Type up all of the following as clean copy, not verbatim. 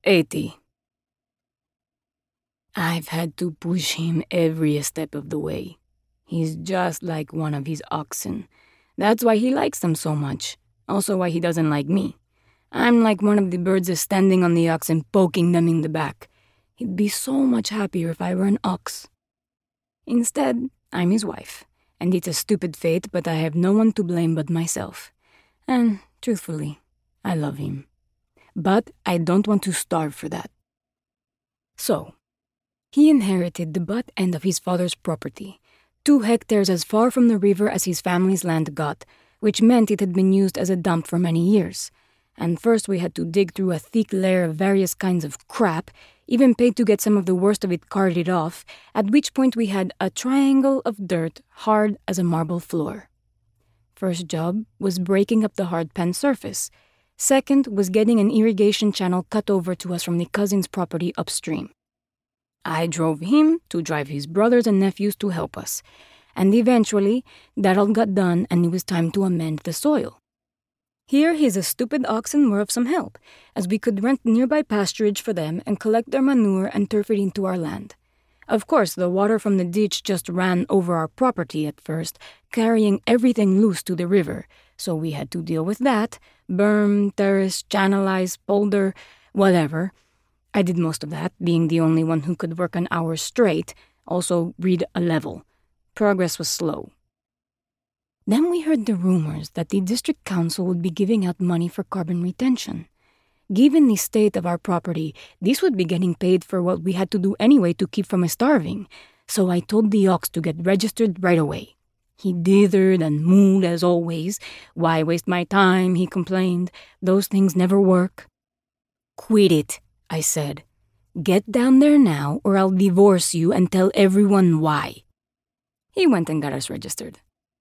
80. I've had to push him every step of the way. He's just like one of his oxen. That's why he likes them so much. Also why he doesn't like me. I'm like one of the birds standing on the ox and poking them in the back. He'd be so much happier if I were an ox. Instead, I'm his wife. And it's a stupid fate, but I have no one to blame but myself. And, truthfully, I love him. But I don't want to starve for that. So, he inherited the butt end of his father's property, 2 hectares as far from the river as his family's land got, which meant it had been used as a dump for many years. And first we had to dig through a thick layer of various kinds of crap, even paid to get some of the worst of it carted off, at which point we had a triangle of dirt hard as a marble floor. First job was breaking up the hardpan surface. Second was getting an irrigation channel cut over to us from the cousin's property upstream. I drove him to drive his brothers and nephews to help us. And eventually, that all got done and it was time to amend the soil. Here his stupid oxen were of some help, as we could rent nearby pasturage for them and collect their manure and turf it into our land. Of course, the water from the ditch just ran over our property at first, carrying everything loose to the river, so we had to deal with that, berm, terrace, channelize, polder, whatever. I did most of that, being the only one who could work an hour straight, also read a level. Progress was slow. Then we heard the rumors that the district council would be giving out money for carbon retention. Given the state of our property, this would be getting paid for what we had to do anyway to keep from starving, so I told the ox to get registered right away. He dithered and mooed as always. Why waste my time, he complained. Those things never work. Quit it, I said. Get down there now or I'll divorce you and tell everyone why. He went and got us registered.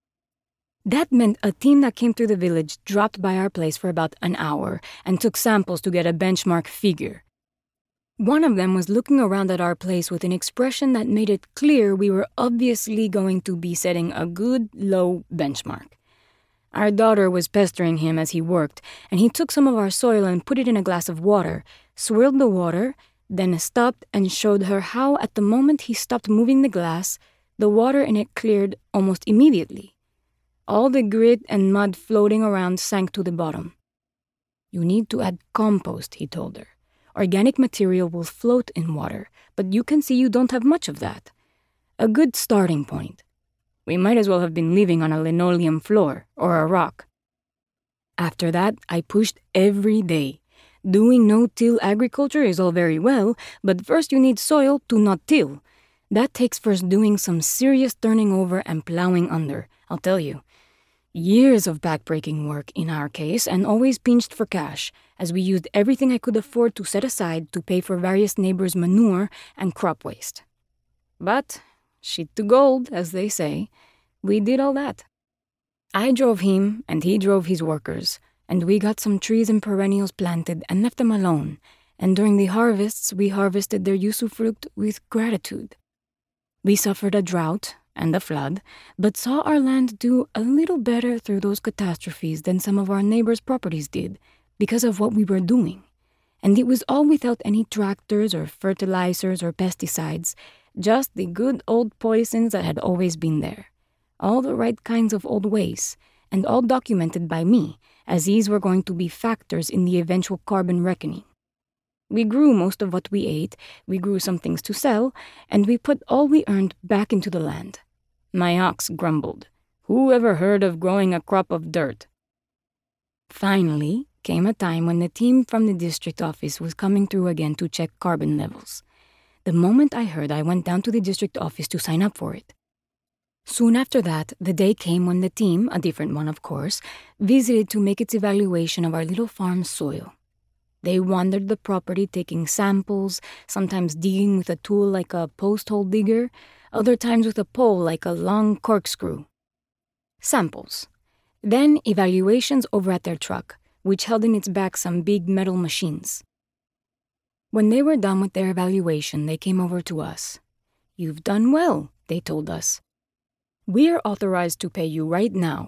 That meant a team that came through the village dropped by our place for about an hour and took samples to get a benchmark figure. One of them was looking around at our place with an expression that made it clear we were obviously going to be setting a good, low benchmark. Our daughter was pestering him as he worked, and he took some of our soil and put it in a glass of water, swirled the water, then stopped and showed her how at the moment he stopped moving the glass, the water in it cleared almost immediately. All the grit and mud floating around sank to the bottom. You need to add compost, he told her. Organic material will float in water, but you can see you don't have much of that. A good starting point. We might as well have been living on a linoleum floor or a rock. After that, I pushed every day. Doing no-till agriculture is all very well, but first you need soil to not till. That takes first doing some serious turning over and plowing under, I'll tell you. Years of backbreaking work in our case, and always pinched for cash, as we used everything I could afford to set aside to pay for various neighbors' manure and crop waste. But, shit to gold, as they say, we did all that. I drove him, and he drove his workers, and we got some trees and perennials planted and left them alone, and during the harvests we harvested their usufruct with gratitude. We suffered a drought and a flood, but saw our land do a little better through those catastrophes than some of our neighbors' properties did, because of what we were doing. And it was all without any tractors or fertilizers or pesticides, just the good old poisons that had always been there. All the right kinds of old ways, and all documented by me, as these were going to be factors in the eventual carbon reckoning. We grew most of what we ate, we grew some things to sell, and we put all we earned back into the land. My ox grumbled. Who ever heard of growing a crop of dirt? Finally came a time when the team from the district office was coming through again to check carbon levels. The moment I heard, I went down to the district office to sign up for it. Soon after that, the day came when the team, a different one of course, visited to make its evaluation of our little farm's soil. They wandered the property taking samples, sometimes digging with a tool like a post-hole digger, other times with a pole like a long corkscrew. Samples. Then evaluations over at their truck, which held in its back some big metal machines. When they were done with their evaluation, they came over to us. "You've done well," they told us. "We're authorized to pay you right now,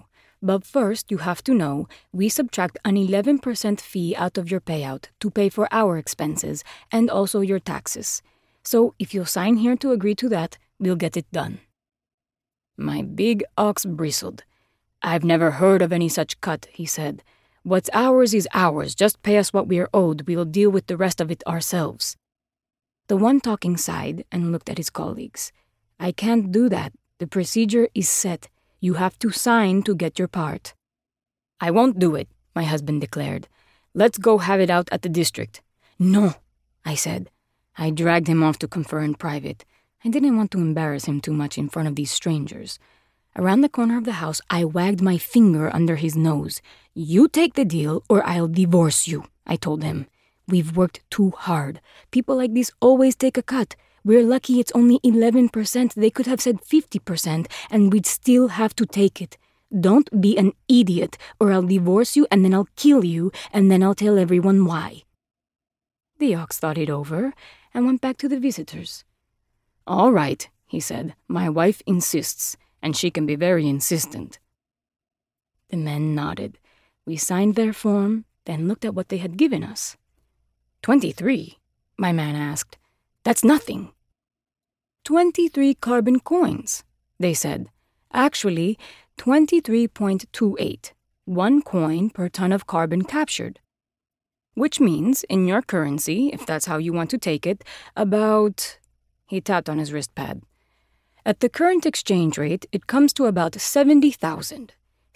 But first, you have to know, we subtract an 11% fee out of your payout to pay for our expenses and also your taxes. So if you'll sign here to agree to that, we'll get it done." My big ox bristled. "I've never heard of any such cut," he said. "What's ours is ours. Just pay us what we're owed. We'll deal with the rest of it ourselves." The one talking sighed and looked at his colleagues. "I can't do that. The procedure is set. You have to sign to get your part." "I won't do it," my husband declared. "Let's go have it out at the district." "No," I said. I dragged him off to confer in private. I didn't want to embarrass him too much in front of these strangers. Around the corner of the house, I wagged my finger under his nose. "You take the deal or I'll divorce you," I told him. "We've worked too hard. People like this always take a cut. We're lucky it's only 11%. They could have said 50%, and we'd still have to take it. Don't be an idiot, or I'll divorce you, and then I'll kill you, and then I'll tell everyone why." The ox thought it over and went back to the visitors. "All right," he said. "My wife insists, and she can be very insistent." The men nodded. We signed their form, then looked at what they had given us. 23, my man asked. "That's nothing." 23 carbon coins, they said. Actually, 23.28, 1 coin per ton of carbon captured. Which means, in your currency, if that's how you want to take it, about... He tapped on his wrist pad. At the current exchange rate, it comes to about 70,000.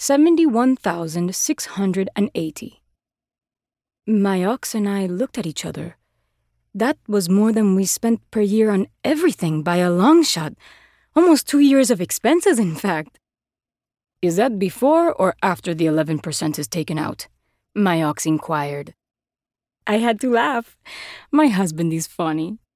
71,680. My ox and I looked at each other. That was more than we spent per year on everything by a long shot. Almost 2 years of expenses, in fact. "Is that before or after the 11% is taken out?" my ox inquired. I had to laugh. My husband is funny.